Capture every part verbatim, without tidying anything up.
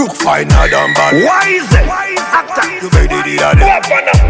look finer than bad. Why is it? Actor, You ready to do that?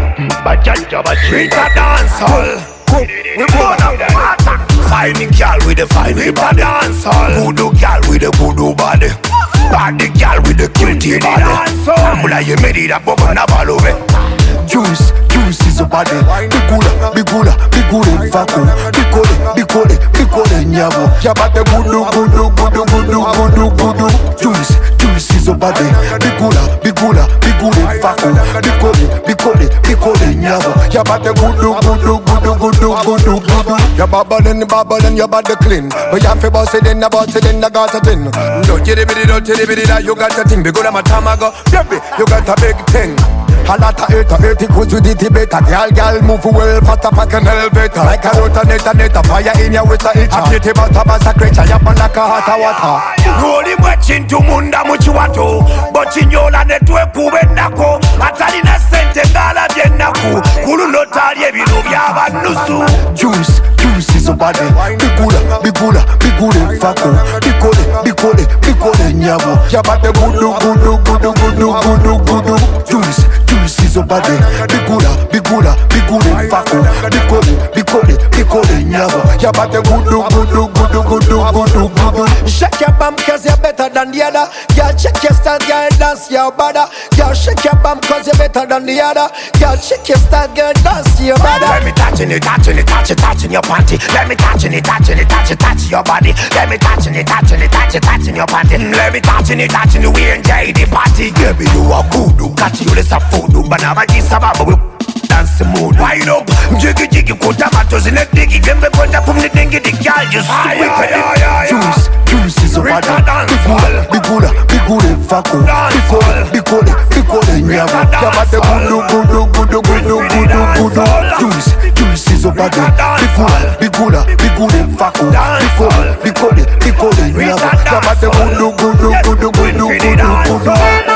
Rita dancehall. We burn up the attack. Fine girl with the fine Rita dancehall. Voodoo girl with the voodoo body. Body girl with the cutie body. Ambula you made it up over na balove. Juice, juice is a body. Bigula, bigula, bigula fako. Bikole, bikole, bikole nyabo. Yabate gudu, gudu, gudu, gudu, gudu, gudu. Juice, juice is a body. Bigula, bigula, bigula fako. Bikole, bikole, bikole nyabo. Yabate gudu, gudu, gudu, gudu, gudu, gudu. You babbling, babbling, your body clean. But you have to boss it in, the boss it in, the got it in. Don't get it, don't get it, that you got a thing. Because I'm a tamago, baby, you got a big thing. A lot of hate, hate it goes with it better. Girl, girl, move well, faster, pack an elevator. Like a rotonator, net, fire in your waist, it's a pretty butter, bass, a creature, you're like a hot water. Rolling watching to munda muchiwato. But in your land, it will be nako. Atalina sente gala viennaku. Kulu notalie bilu yaba nusu. Juice, juice is a body. Bigula, bigula, bigula fako. Bikole, bikole, bikole nyabo. Yabate gudu, gudu, gudu, gudu, gudu, gudu. Juice, juice is a body. Bigula, bigula, bigula fako. Bikole, bikole, bikole nyabo. Yabate gudu, gudu, gudu, gudu, gudu, gudu. Shake your bum cause you're better than the other. Girl, shake your style, girl, dance your body. Girl, shake your bum cause you're better than the other. Girl, shake your style, girl, dance your body. Let me touching it, touching it, touch it, touching your panty. Let me touching it, touching it, touch it, touch your body. Let me touching it, touching it, touch it, touching your panty. Let me touching it, touching the we enjoy the party. Baby, you are voodoo. Catch you less a food, but now I just about we dance the mood. Wind up, jiggy jiggy, put tomatoes in a diggy. Then we put up from the dingy, the girl just whip it. Juice, juice is a body. Bigula, bigula, bigula fako. Bikole, bikole, bikole nyabo. Yabate gudu, gudu, gudu, gudu, gudu, gudu. Juice, juice is a body. Bigula, bigula, bigula fako. Bikole, bikole, bikole nyabo. Yabate gudu, gudu, gudu, gudu, gudu, gudu.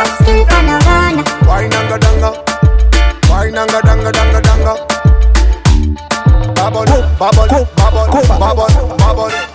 Why nanga danga? Why nanga danga danga danga? Bubble, bubble, bubble, bubble, bubble.